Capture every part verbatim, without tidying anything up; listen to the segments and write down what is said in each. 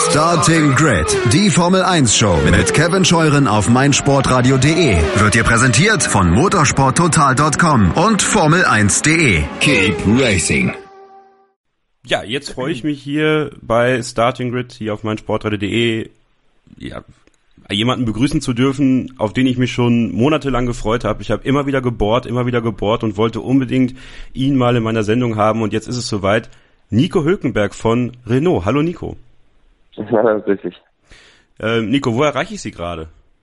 Starting Grid, die Formel eins Show mit Kevin Scheuren auf meinsportradio punkt de wird dir präsentiert von motorsporttotal punkt com und Formel eins punkt de. Keep racing. Ja, jetzt freue ich mich hier bei Starting Grid, hier auf meinsportradio punkt de, ja, jemanden begrüßen zu dürfen, auf den ich mich schon monatelang gefreut habe. Ich habe immer wieder gebohrt, immer wieder gebohrt und wollte unbedingt ihn mal in meiner Sendung haben. Und jetzt ist es soweit. Nico Hülkenberg von Renault. Hallo Nico. Ja, grüß dich. Äh, Nico, wo erreiche ich Sie gerade?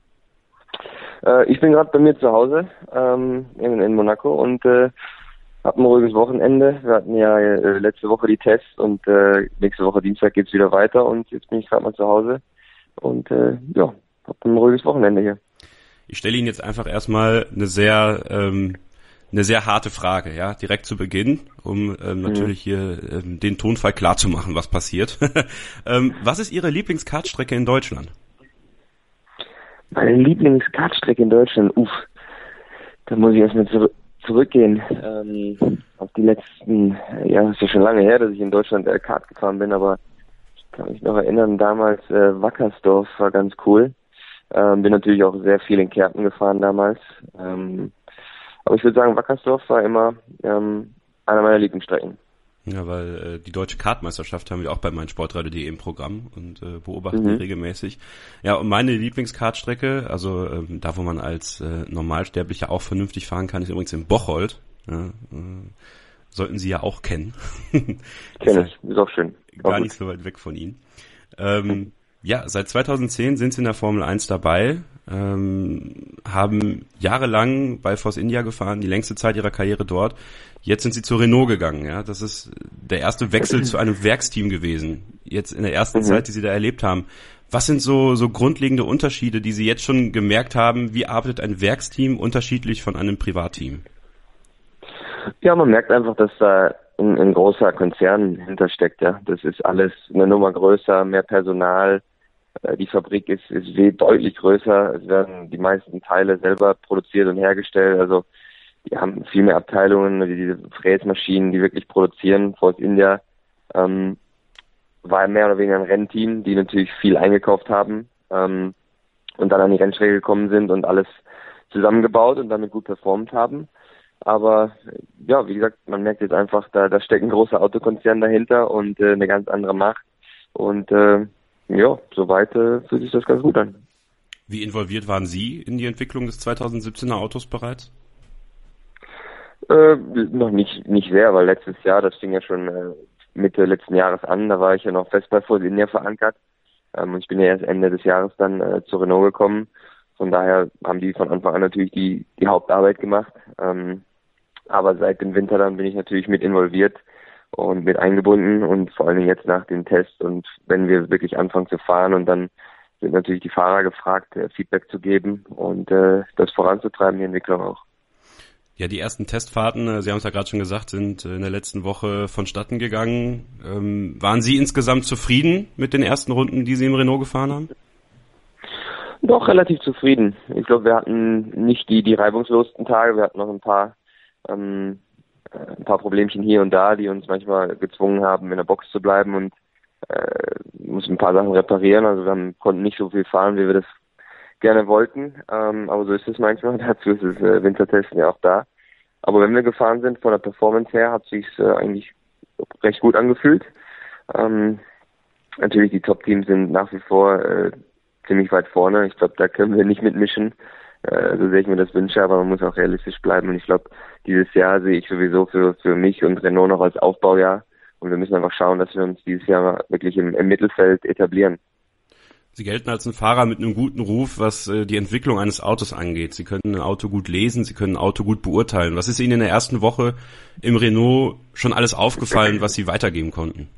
Äh, ich bin gerade bei mir zu Hause ähm, in, in Monaco und äh, habe ein ruhiges Wochenende. Wir hatten ja äh, letzte Woche die Tests und äh, nächste Woche Dienstag geht's wieder weiter und jetzt bin ich gerade mal zu Hause und äh, ja, habe ein ruhiges Wochenende hier. Ich stelle Ihnen jetzt einfach erstmal eine sehr ähm, eine sehr harte Frage, ja, direkt zu Beginn, um ähm, natürlich mhm. hier ähm, den Tonfall klar zu machen, was passiert. ähm, was ist Ihre Lieblingskartstrecke in Deutschland? Meine Lieblingskartstrecke in Deutschland, uff, da muss ich erstmal zurück, zurückgehen ähm, auf die letzten, ja, ist ja schon lange her, dass ich in Deutschland äh, Kart gefahren bin, aber ich kann mich noch erinnern, damals äh, Wackersdorf war ganz cool. Ähm, bin natürlich auch sehr viel in Kärnten gefahren damals. Ähm, Aber ich würde sagen, Wackersdorf war immer ähm, einer meiner Lieblingsstrecken. Ja, weil äh, die deutsche Kartmeisterschaft haben wir auch bei meinsportradio punkt de im Programm und äh, beobachten mhm. die regelmäßig. Ja, und meine Lieblingskartstrecke, also ähm, da, wo man als äh, Normalsterblicher auch vernünftig fahren kann, ist übrigens in Bocholt. Ja, äh, sollten Sie ja auch kennen. Kenn ich, ist auch schön. Gar auch nicht so weit weg von Ihnen. Ähm, ja, seit zweitausendzehn sind Sie in der Formel eins dabei. Ähm, haben jahrelang bei Force India gefahren, die längste Zeit ihrer Karriere dort. Jetzt sind sie zu Renault gegangen. Ja, das ist der erste Wechsel zu einem Werksteam gewesen. Jetzt in der ersten mhm. Zeit, die sie da erlebt haben. Was sind so so grundlegende Unterschiede, die Sie jetzt schon gemerkt haben? Wie arbeitet ein Werksteam unterschiedlich von einem Privatteam? Ja, man merkt einfach, dass da ein, ein großer Konzern hintersteckt. Ja, das ist alles eine Nummer größer, mehr Personal. Die Fabrik ist, ist deutlich größer. Es werden die meisten Teile selber produziert und hergestellt. Also wir haben viel mehr Abteilungen, diese Fräsmaschinen, die wirklich produzieren. Force India ähm, war mehr oder weniger ein Rennteam, die natürlich viel eingekauft haben ähm, und dann an die Rennstrecke gekommen sind und alles zusammengebaut und damit gut performt haben. Aber ja, wie gesagt, man merkt jetzt einfach, da, da steckt ein großer Autokonzern dahinter und äh, eine ganz andere Macht. Und äh, ja, soweit äh, fühlt sich das ganz gut an. Wie involviert waren Sie in die Entwicklung des zweitausendsiebzehner Autos bereits? Äh, noch nicht nicht sehr, weil letztes Jahr, das fing ja schon äh, Mitte letzten Jahres an, da war ich ja noch fest bei Force India verankert. Ähm, und ich bin ja erst Ende des Jahres dann äh, zu Renault gekommen. Von daher haben die von Anfang an natürlich die die Hauptarbeit gemacht. Ähm, aber seit dem Winter dann bin ich natürlich mit involviert und mit eingebunden und vor allen Dingen jetzt nach den Tests und wenn wir wirklich anfangen zu fahren und dann sind natürlich die Fahrer gefragt, äh, Feedback zu geben und äh, das voranzutreiben, die Entwicklung auch. Ja, die ersten Testfahrten, äh, Sie haben es ja gerade schon gesagt, sind äh, in der letzten Woche vonstatten gegangen. Ähm, waren Sie insgesamt zufrieden mit den ersten Runden, die Sie im Renault gefahren haben? Doch, relativ zufrieden. Ich glaube, wir hatten nicht die, die reibungslosesten Tage, wir hatten noch ein paar ähm, ein paar Problemchen hier und da, die uns manchmal gezwungen haben, in der Box zu bleiben und äh, mussten ein paar Sachen reparieren. Also wir haben, konnten nicht so viel fahren, wie wir das gerne wollten. Ähm, aber so ist es manchmal. Dazu ist das äh, Wintertesten ja auch da. Aber wenn wir gefahren sind, von der Performance her, hat sich äh, eigentlich recht gut angefühlt. Ähm, natürlich, die Top-Teams sind nach wie vor äh, ziemlich weit vorne. Ich glaube, da können wir nicht mitmischen. Äh, so sehr ich mir das wünsche, aber man muss auch realistisch bleiben. Und ich glaube, dieses Jahr sehe ich sowieso für, für mich und Renault noch als Aufbaujahr. Und wir müssen einfach schauen, dass wir uns dieses Jahr wirklich im, im Mittelfeld etablieren. Sie gelten als ein Fahrer mit einem guten Ruf, was äh, die Entwicklung eines Autos angeht. Sie können ein Auto gut lesen, Sie können ein Auto gut beurteilen. Was ist Ihnen in der ersten Woche im Renault schon alles aufgefallen, was Sie weitergeben konnten?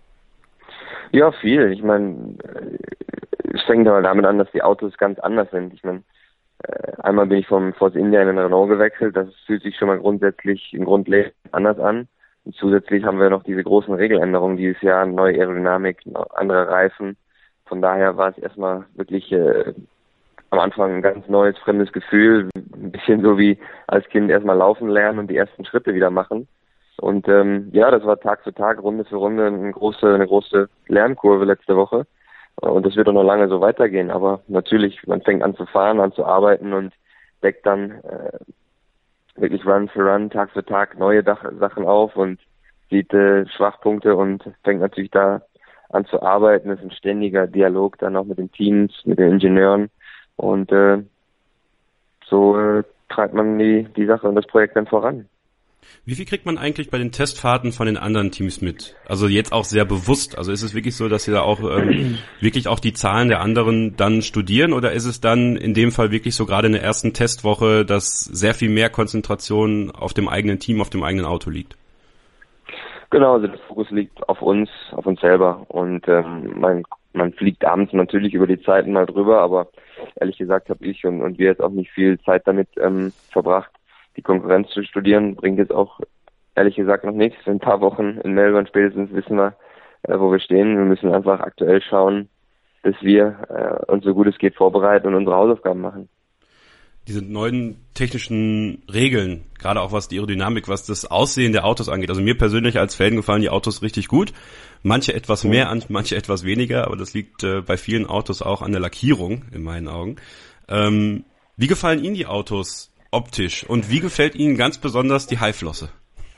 Ja, viel. Ich meine, es fängt aber damit an, dass die Autos ganz anders sind. Ich meine, einmal bin ich vom Force India in den Renault gewechselt. Das fühlt sich schon mal grundsätzlich im Grundlegend anders an. Und zusätzlich haben wir noch diese großen Regeländerungen dieses Jahr, neue Aerodynamik, andere Reifen. Von daher war es erstmal wirklich äh, am Anfang ein ganz neues, fremdes Gefühl. Ein bisschen so wie als Kind erstmal laufen lernen und die ersten Schritte wieder machen. Und ähm, ja, das war Tag für Tag, Runde für Runde eine große, eine große Lernkurve letzte Woche. Und das wird auch noch lange so weitergehen. Aber natürlich, man fängt an zu fahren, an zu arbeiten und deckt dann äh, wirklich Run für Run, Tag für Tag neue Dach- Sachen auf und sieht äh, Schwachpunkte und fängt natürlich da an zu arbeiten. Das ist ein ständiger Dialog dann auch mit den Teams, mit den Ingenieuren und äh, so äh, treibt man die, die Sache und das Projekt dann voran. Wie viel kriegt man eigentlich bei den Testfahrten von den anderen Teams mit? Also jetzt auch sehr bewusst. Also ist es wirklich so, dass Sie da auch ähm, wirklich auch die Zahlen der anderen dann studieren oder ist es dann in dem Fall wirklich so gerade in der ersten Testwoche, dass sehr viel mehr Konzentration auf dem eigenen Team, auf dem eigenen Auto liegt? Genau, also der Fokus liegt auf uns, auf uns selber und ähm, man, man fliegt abends natürlich über die Zeiten mal drüber, aber ehrlich gesagt habe ich und, und wir jetzt auch nicht viel Zeit damit ähm, verbracht, die Konkurrenz zu studieren, bringt jetzt auch ehrlich gesagt noch nichts. In ein paar Wochen in Melbourne spätestens wissen wir, äh, wo wir stehen. Wir müssen einfach aktuell schauen, dass wir äh, uns so gut es geht vorbereiten und unsere Hausaufgaben machen. Diese neuen technischen Regeln, gerade auch was die Aerodynamik, was das Aussehen der Autos angeht. Also mir persönlich als Fan gefallen die Autos richtig gut. Manche etwas mehr, an, manche etwas weniger, aber das liegt äh, bei vielen Autos auch an der Lackierung, in meinen Augen. Ähm, wie gefallen Ihnen die Autos optisch und wie gefällt Ihnen ganz besonders die Haiflosse?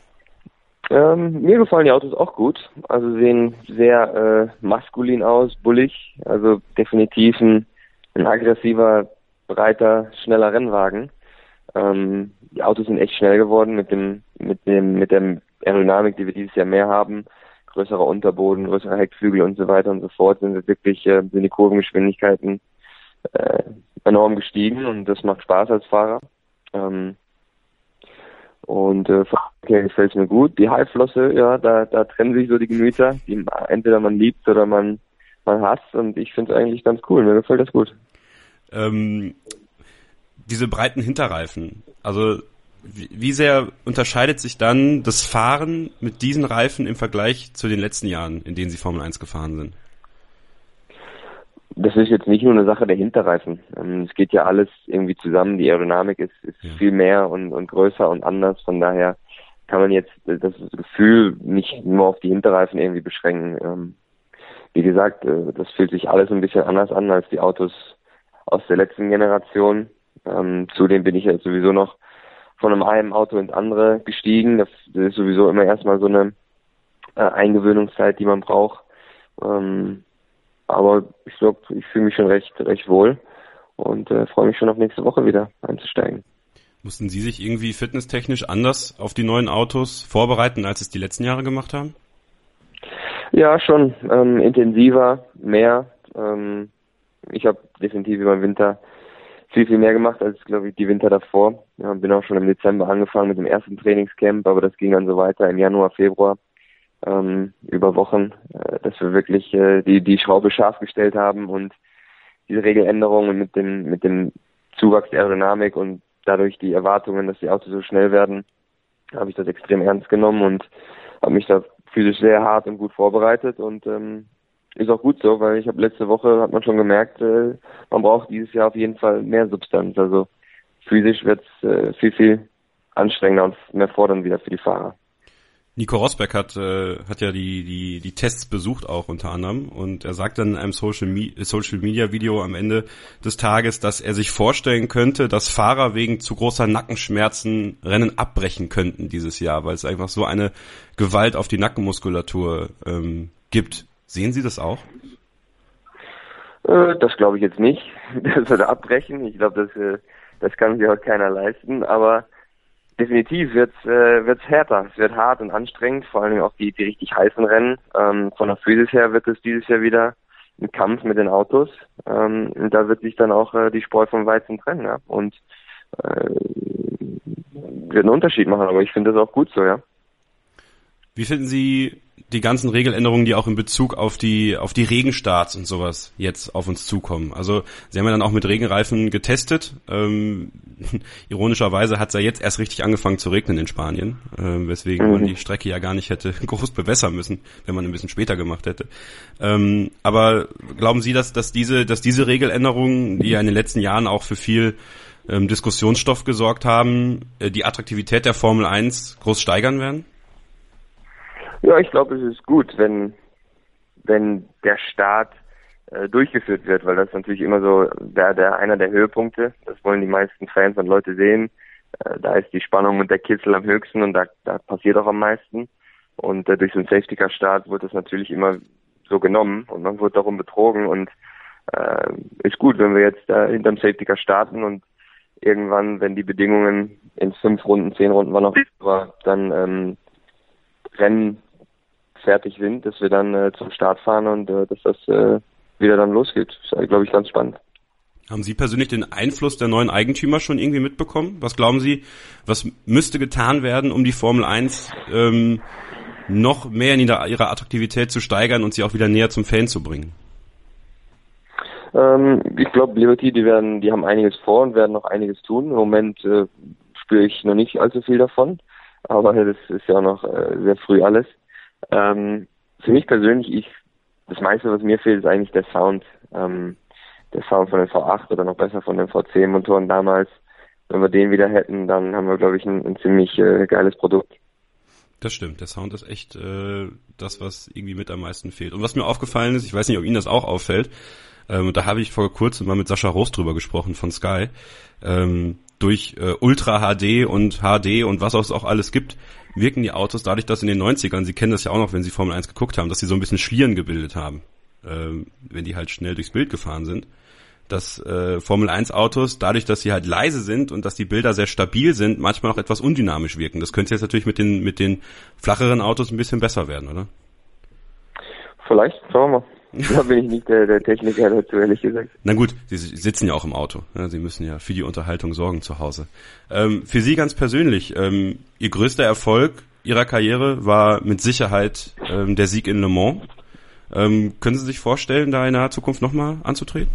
Ähm, mir gefallen die Autos auch gut. Also sehen sehr äh, maskulin aus, bullig. Also definitiv ein, ein aggressiver, breiter, schneller Rennwagen. Ähm, die Autos sind echt schnell geworden mit dem, mit dem, mit der Aerodynamik, die wir dieses Jahr mehr haben. Größerer Unterboden, größere Heckflügel und so weiter und so fort. Sind wir wirklich, äh, sind die Kurvengeschwindigkeiten äh, enorm gestiegen und das macht Spaß als Fahrer. Ähm, und äh, okay, gefällt mir gut. Die Haiflosse, ja, da, da trennen sich so die Gemüter. Die, entweder man liebt oder man, man hasst und ich finde es eigentlich ganz cool. Mir gefällt das gut. Ähm, diese breiten Hinterreifen, also wie, wie sehr unterscheidet sich dann das Fahren mit diesen Reifen im Vergleich zu den letzten Jahren, in denen Sie Formel eins gefahren sind? Das ist jetzt nicht nur eine Sache der Hinterreifen. Es geht ja alles irgendwie zusammen. Die Aerodynamik ist, ist ja viel mehr und, und größer und anders. Von daher kann man jetzt das Gefühl nicht nur auf die Hinterreifen irgendwie beschränken. Wie gesagt, das fühlt sich alles ein bisschen anders an als die Autos aus der letzten Generation. Zudem bin ich ja sowieso noch von einem einen Auto ins andere gestiegen. Das ist sowieso immer erstmal so eine Eingewöhnungszeit, die man braucht. Aber ich glaube, ich fühle mich schon recht, recht wohl und äh, freue mich schon auf nächste Woche wieder einzusteigen. Mussten Sie sich irgendwie fitnesstechnisch anders auf die neuen Autos vorbereiten, als es die letzten Jahre gemacht haben? Ja, schon ähm, intensiver, mehr. Ähm, ich habe definitiv über den Winter viel, viel mehr gemacht als, glaube ich, die Winter davor. Ja, bin auch schon im Dezember angefangen mit dem ersten Trainingscamp, aber das ging dann so weiter im Januar, Februar. Ähm, über Wochen, äh, dass wir wirklich äh, die die Schraube scharf gestellt haben und diese Regeländerungen mit dem mit dem Zuwachs der Aerodynamik und dadurch die Erwartungen, dass die Autos so schnell werden, habe ich das extrem ernst genommen und habe mich da physisch sehr hart und gut vorbereitet und ähm, ist auch gut so, weil ich habe letzte Woche, hat man schon gemerkt, äh, man braucht dieses Jahr auf jeden Fall mehr Substanz, also physisch wird es äh, viel, viel anstrengender und mehr fordern wieder für die Fahrer. Nico Rosberg hat äh, hat ja die die die Tests besucht auch unter anderem und er sagt dann in einem Social Me- Social Media Video am Ende des Tages, dass er sich vorstellen könnte, dass Fahrer wegen zu großer Nackenschmerzen Rennen abbrechen könnten dieses Jahr, weil es einfach so eine Gewalt auf die Nackenmuskulatur ähm, gibt. Sehen Sie das auch? Äh, das glaube ich jetzt nicht, dass wir da abbrechen. Ich glaube, das äh, das kann sich auch keiner leisten, aber definitiv wird's äh, wird's härter. Es wird hart und anstrengend, vor allem auch die die richtig heißen Rennen. Ähm, von der Physis her wird es dieses Jahr wieder ein Kampf mit den Autos. Ähm, und da wird sich dann auch äh, die Spreu vom Weizen trennen, ja. Und äh, wird einen Unterschied machen, aber ich finde das auch gut so, ja. Wie finden Sie die ganzen Regeländerungen, die auch in Bezug auf die auf die Regenstarts und sowas jetzt auf uns zukommen? Also Sie haben ja dann auch mit Regenreifen getestet. Ähm, ironischerweise hat es ja jetzt erst richtig angefangen zu regnen in Spanien, äh, weswegen mhm. man die Strecke ja gar nicht hätte groß bewässern müssen, wenn man ein bisschen später gemacht hätte. Ähm, aber glauben Sie, dass dass diese dass diese Regeländerungen, die ja in den letzten Jahren auch für viel ähm, Diskussionsstoff gesorgt haben, äh, die Attraktivität der Formel eins groß steigern werden? Ja, ich glaube, es ist gut, wenn wenn der Start äh, durchgeführt wird, weil das natürlich immer so der, der einer der Höhepunkte. Das wollen die meisten Fans und Leute sehen. Äh, da ist die Spannung und der Kitzel am höchsten und da, da passiert auch am meisten. Und äh, durch so einen Safety-Car-Start wird das natürlich immer so genommen und man wird darum betrogen und äh, ist gut, wenn wir jetzt äh, hinterm Safety-Car starten und irgendwann, wenn die Bedingungen in fünf Runden, zehn Runden war noch war, dann ähm, Rennen fertig sind, dass wir dann äh, zum Start fahren und äh, dass das äh, wieder dann losgeht. Das ist, glaube ich, ganz spannend. Haben Sie persönlich den Einfluss der neuen Eigentümer schon irgendwie mitbekommen? Was glauben Sie, was müsste getan werden, um die Formel eins ähm, noch mehr in ihrer, ihrer Attraktivität zu steigern und sie auch wieder näher zum Fan zu bringen? Ähm, ich glaube, Liberty, die werden, die haben einiges vor und werden noch einiges tun. Im Moment äh, spüre ich noch nicht allzu viel davon, aber das ist ja auch noch äh, sehr früh alles. Ähm, für mich persönlich, ich, das meiste, was mir fehlt, ist eigentlich der Sound. Ähm, der Sound von den V acht oder noch besser von den V zehn Motoren damals. Wenn wir den wieder hätten, dann haben wir, glaube ich, ein, ein ziemlich äh, geiles Produkt. Das stimmt, der Sound ist echt äh, das, was irgendwie mit am meisten fehlt. Und was mir aufgefallen ist, ich weiß nicht, ob Ihnen das auch auffällt, ähm, da habe ich vor kurzem mal mit Sascha Roos drüber gesprochen von Sky, ähm, durch äh, Ultra H D und H D und was es auch alles gibt, wirken die Autos dadurch, dass in den neunzigern, Sie kennen das ja auch noch, wenn Sie Formel eins geguckt haben, dass sie so ein bisschen Schlieren gebildet haben, ähm, wenn die halt schnell durchs Bild gefahren sind. Dass äh, Formel eins Autos, dadurch, dass sie halt leise sind und dass die Bilder sehr stabil sind, manchmal auch etwas undynamisch wirken. Das könnte jetzt natürlich mit den mit den flacheren Autos ein bisschen besser werden, oder? Vielleicht, schauen wir mal. Da bin ich nicht der, der Techniker dazu, ehrlich gesagt. Na gut, Sie sitzen ja auch im Auto. Ja, Sie müssen ja für die Unterhaltung sorgen zu Hause. Ähm, für Sie ganz persönlich, ähm, Ihr größter Erfolg Ihrer Karriere war mit Sicherheit ähm, der Sieg in Le Mans. Ähm, können Sie sich vorstellen, da in naher Zukunft nochmal anzutreten?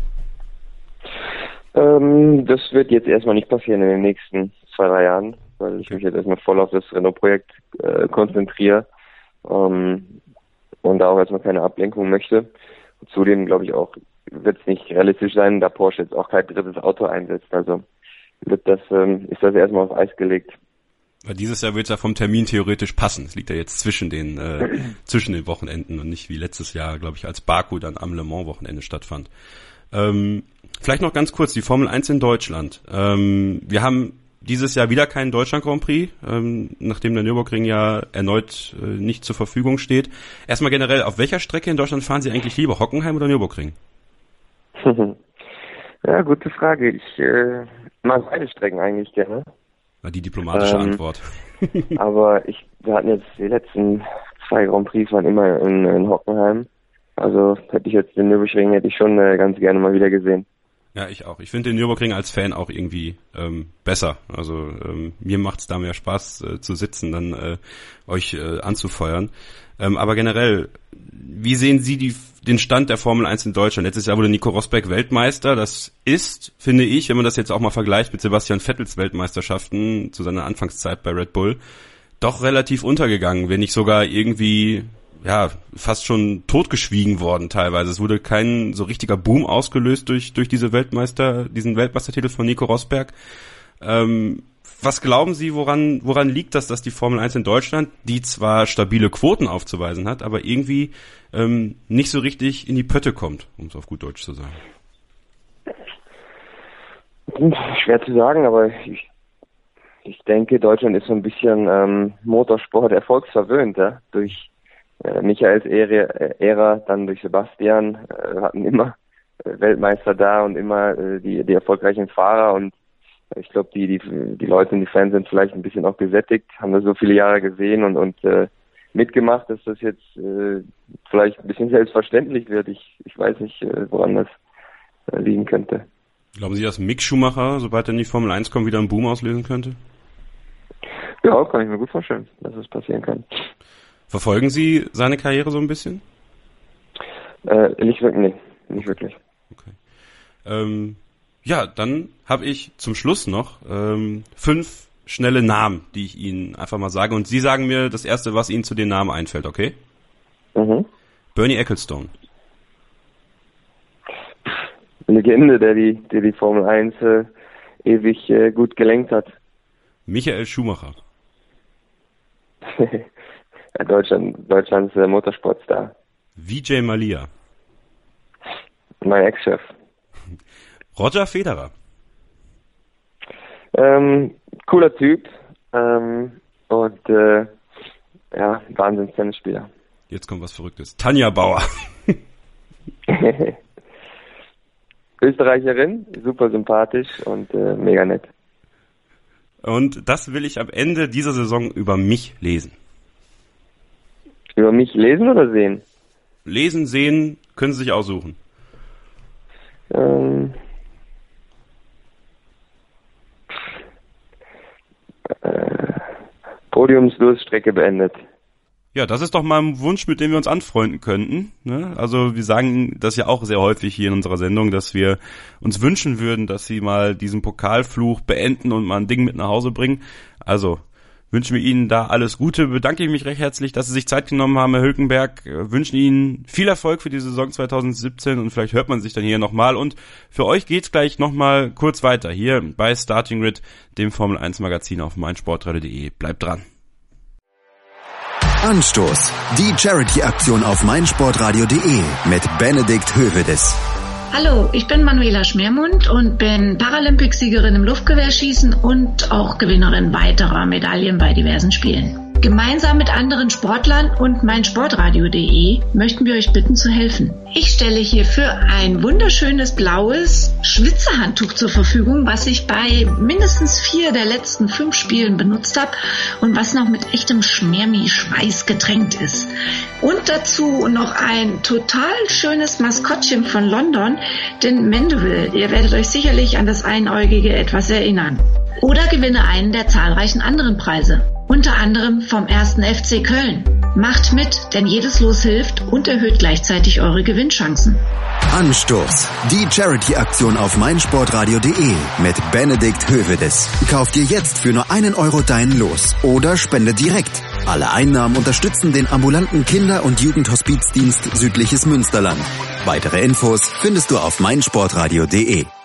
Ähm, das wird jetzt erstmal nicht passieren in den nächsten zwei, drei Jahren, weil ich mich jetzt erstmal voll auf das Renault-Projekt äh, konzentriere ähm, und da auch erstmal keine Ablenkung möchte. Und zudem glaube ich auch, wird es nicht realistisch sein, da Porsche jetzt auch kein drittes Auto einsetzt. Also wird das, ähm, ist das erstmal auf Eis gelegt. Weil dieses Jahr wird es ja vom Termin theoretisch passen. Es liegt ja jetzt zwischen den äh, zwischen den Wochenenden und nicht wie letztes Jahr, glaube ich, als Baku dann am Le Mans Wochenende stattfand. Ähm, vielleicht noch ganz kurz, die Formel eins in Deutschland. Ähm, wir haben dieses Jahr wieder keinen Deutschland Grand Prix, ähm, nachdem der Nürburgring ja erneut äh, nicht zur Verfügung steht. Erstmal generell, auf welcher Strecke in Deutschland fahren Sie eigentlich lieber, Hockenheim oder Nürburgring? Ja, gute Frage. Ich äh, mag beide Strecken eigentlich gerne. Na, die diplomatische ähm, Antwort. Aber ich, wir hatten jetzt die letzten zwei Grand Prix waren immer in, in Hockenheim. Also hätte ich jetzt den Nürburgring hätte ich schon äh, ganz gerne mal wieder gesehen. Ja, ich auch. Ich finde den Nürburgring als Fan auch irgendwie ähm, besser. Also ähm, mir macht's da mehr Spaß äh, zu sitzen, dann äh, euch äh, anzufeuern. Ähm, aber generell, wie sehen Sie die, den Stand der Formel eins in Deutschland? Letztes Jahr wurde Nico Rosberg Weltmeister. Das ist, finde ich, wenn man das jetzt auch mal vergleicht mit Sebastian Vettels Weltmeisterschaften zu seiner Anfangszeit bei Red Bull, doch relativ untergegangen, wenn nicht sogar irgendwie ja fast schon totgeschwiegen worden teilweise. Es wurde kein so richtiger Boom ausgelöst durch durch diese Weltmeister, diesen Weltmeistertitel von Nico Rosberg. Ähm, was glauben Sie, woran woran liegt das, dass die Formel eins in Deutschland, die zwar stabile Quoten aufzuweisen hat, aber irgendwie ähm, nicht so richtig in die Pötte kommt, um es auf gut Deutsch zu sagen? Schwer zu sagen, aber ich ich denke, Deutschland ist so ein bisschen ähm, Motorsport erfolgsverwöhnt, ja? Durch äh, Michaels Ära, Ära, dann durch Sebastian, äh, hatten immer äh, Weltmeister da und immer äh, die die erfolgreichen Fahrer und ich glaube, die, die die Leute und die Fans sind vielleicht ein bisschen auch gesättigt, haben das so viele Jahre gesehen und und äh, mitgemacht, dass das jetzt äh, vielleicht ein bisschen selbstverständlich wird. Ich ich weiß nicht, äh, woran das äh, liegen könnte. Glauben Sie, dass Mick Schumacher, sobald er in die Formel eins kommt, wieder einen Boom auslösen könnte? Ja, kann ich mir gut vorstellen, dass es passieren kann. Verfolgen Sie seine Karriere so ein bisschen? Äh, nicht wirklich, nee, nicht wirklich. Okay. Ähm, ja, dann habe ich zum Schluss noch ähm, fünf schnelle Namen, die ich Ihnen einfach mal sage. Und Sie sagen mir das Erste, was Ihnen zu den Namen einfällt, okay? Mhm. Bernie Ecclestone. Legende, der die, der die Formel eins äh, ewig äh, gut gelenkt hat. Michael Schumacher. ja, Deutschland, Deutschlands äh, Motorsportstar. Vijay Mallya. Mein Ex-Chef. Roger Federer. Ähm, cooler Typ ähm, und äh, ja, Wahnsinns-Tennisspieler. Jetzt kommt was Verrücktes. Tanja Bauer. Österreicherin, super sympathisch und äh, mega nett. Und das will ich am Ende dieser Saison über mich lesen. Über mich lesen oder sehen? Lesen, sehen, können Sie sich aussuchen. Ähm, äh, Podiumsdurststrecke beendet. Ja, das ist doch mal ein Wunsch, mit dem wir uns anfreunden könnten. Ne? Also wir sagen das ja auch sehr häufig hier in unserer Sendung, dass wir uns wünschen würden, dass Sie mal diesen Pokalfluch beenden und mal ein Ding mit nach Hause bringen. Also wünschen wir Ihnen da alles Gute. Bedanke ich mich recht herzlich, dass Sie sich Zeit genommen haben, Herr Hülkenberg. Wünschen Ihnen viel Erfolg für die Saison zwanzig siebzehn und vielleicht hört man sich dann hier nochmal. Und für euch geht's gleich nochmal kurz weiter hier bei Starting Grid, dem Formel eins Magazin auf meinsportradio punkt de. Bleibt dran. Anstoß. Die Charity-Aktion auf meinsportradio punkt de mit Benedikt Hövedes. Hallo, ich bin Manuela Schmermund und bin Paralympicsiegerin im Luftgewehrschießen und auch Gewinnerin weiterer Medaillen bei diversen Spielen. Gemeinsam mit anderen Sportlern und meinsportradio punkt de möchten wir euch bitten zu helfen. Ich stelle hierfür ein wunderschönes blaues Schwitzerhandtuch zur Verfügung, was ich bei mindestens vier der letzten fünf Spielen benutzt habe und was noch mit echtem Schmermi-Schweiß getränkt ist. Und dazu noch ein total schönes Maskottchen von London, den Mandeville. Ihr werdet euch sicherlich an das Einäugige etwas erinnern. Oder gewinne einen der zahlreichen anderen Preise. Unter anderem vom ersten F C Köln. Macht mit, denn jedes Los hilft und erhöht gleichzeitig eure Gewinnchancen. Anstoß. Die Charity-Aktion auf meinsportradio punkt de mit Benedikt Hövedes. Kauf dir jetzt für nur einen Euro dein Los oder spende direkt. Alle Einnahmen unterstützen den ambulanten Kinder- und Jugendhospizdienst Südliches Münsterland. Weitere Infos findest du auf meinsportradio punkt de.